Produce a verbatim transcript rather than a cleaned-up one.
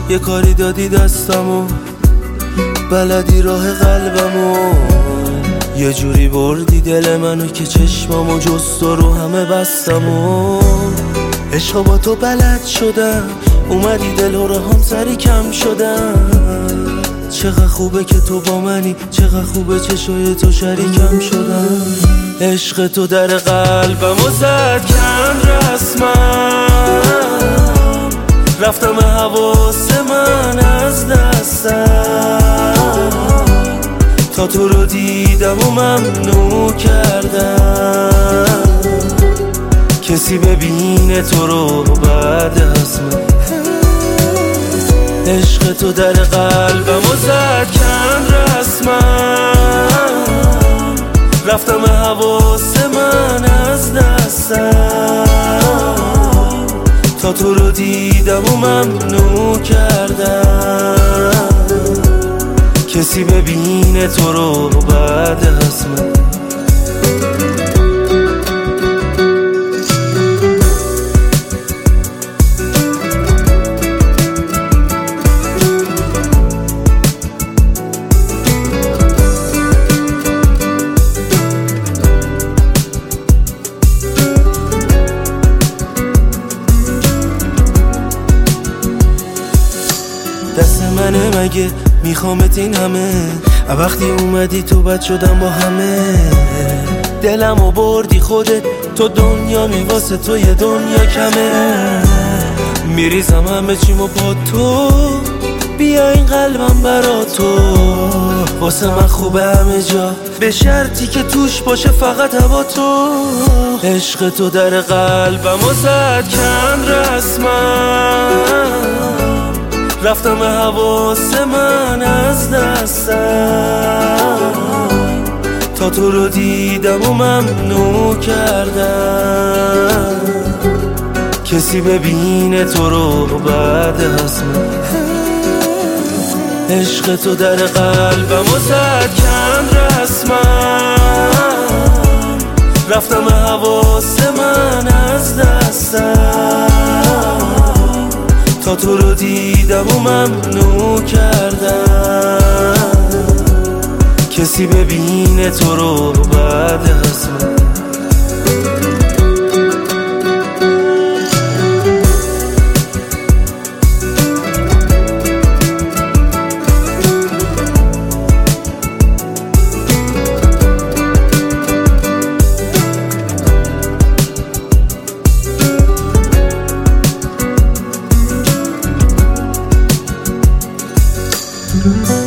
یه کاری دادی دستمو، بلدی راه قلبمو، یه جوری بردی دل منو که چشمامو جست و رو همه بستمو. عشقا با تو بلد شدم، اومدی دل و هم سری کم شدم. چقدر خوبه که تو با منی، چقدر خوبه چشای تو شریکم شدم. عشق تو در قلبمو زد کن رسمم، رفتم حواس من از دستم، تا تو رو دیدم و ممنوع کردم. کسی ببینه تو رو بعد از من. عشق تو در قلبمو زد کن رسمم، رفتم حواس من از دستم، تا تو رو دیدم و ممنوع کردم. کسی ببینه تو رو بعد از من. دست منه مگه میخوامت این همه، وقتی اومدی تو بد شدم با همه. دلمو بردی خودت، تو دنیا می واسه تو یه دنیا کمه. میریزم همه چیمو با تو، بیا این قلبم برا تو. واسه من خوبه همه جا، به شرطی که توش باشه فقط هوا تو. عشق تو در قلبمو زد کن رسمم، رفتم حواس من از دستم، تا تو رو دیدم و ممنوع کردم. کسی ببینه تو رو بعد از من. عشق تو در قلبمو زد کن رسمم، رفتم حواس من از دستم، تا تو رو دیدم و ممنوع کردم. کسی ببینه تو رو بعد از من. Mm-hmm.